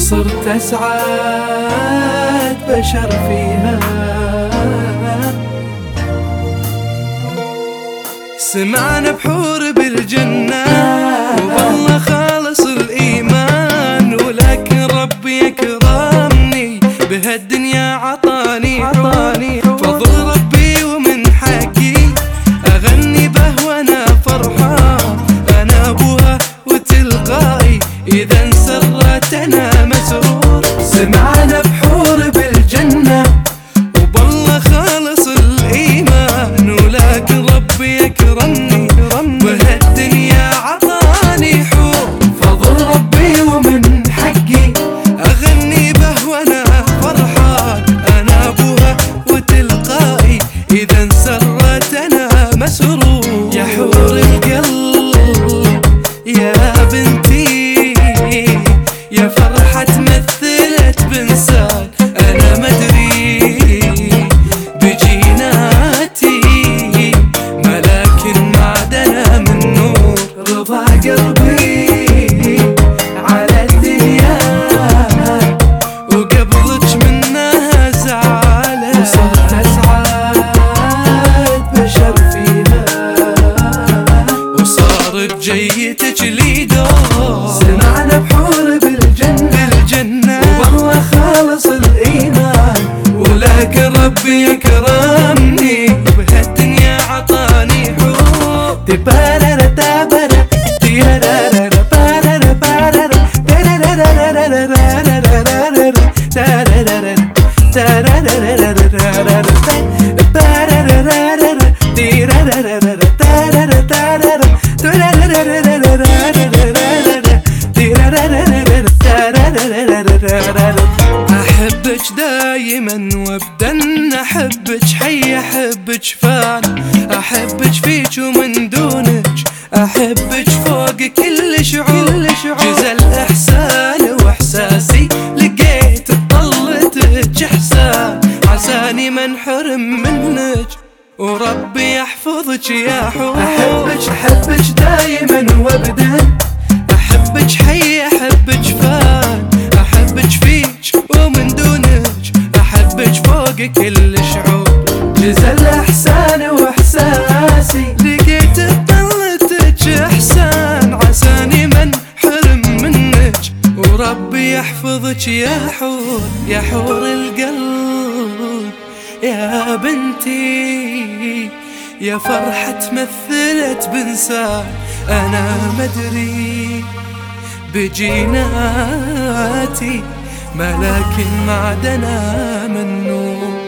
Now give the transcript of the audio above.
وصرت أسعد بشر فيها. سمعنا بحور بالجنة والله خالص الإيمان، ولكن ربي أكرمني بهالدنيا عطاني فضل ربي ومن حقي أغني به وأنا فرحان. أنا أبوها وتلقائي إذا انسرت أنا مسرور. سمعنا بحور بالجنة وبالله خالص الإيمان، ولكن ربي أكرمني بهالدنيا عطاني حور. فضل ربي ومن حقي أغني به وأنا فرحان. أنا أبوها وتلقائي إذا انسرت أنا مسرور. يا حور القلب يا بنتي، يا فرحة مثلت بإنسان أنا مدري بجيناتي، ملاكن معدنة من نور. رضا قلبي على الدنيا وقبلك منها زعلت، وصرت أسعد بشر فيها وصارت جيتك لي دور. سمعنا بحور بالجنة والله خالص الإيمان، ولكن ربي أكرمني بهالدنيا عطاني حور. تبارر تبارر تيرارر بارر بارر ترارر ترارر ترارر بارر تيرارر أحبك دايما وابدا أحبك حي أحبك فان، أحبك فيك ومن دونك أحبك فوق كل شعور. جزى الإحسان وإحساسي لقيت بطلتك إحسان، عساني ما انحرم منك وربي يحفظك يا حور. أحبك دايما وابدا أحبك حي أحبك فان، أحبك فيك ومن دونك أحبك فوق كل شعور. جزى الإحسان وإحساسي لقيت بطلتك إحسان، عساني من حرم منك وربي يحفظك يا حور. يا حور القلب يا بنتي، يا فرحة مثلت بإنسان أنا مدري بجيناتي، ملاكن معدنة من نور.